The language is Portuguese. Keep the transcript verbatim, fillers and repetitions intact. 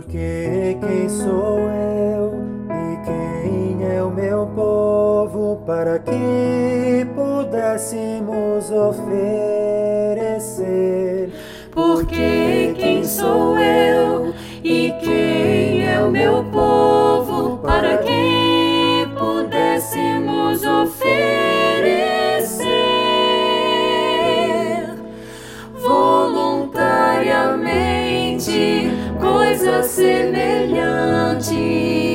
Porque quem sou eu e quem é o meu povo para que pudéssemos oferecer? Porque quem sou eu e quem é o meu povo para que pudéssemos oferecer voluntariamente coisa semelhante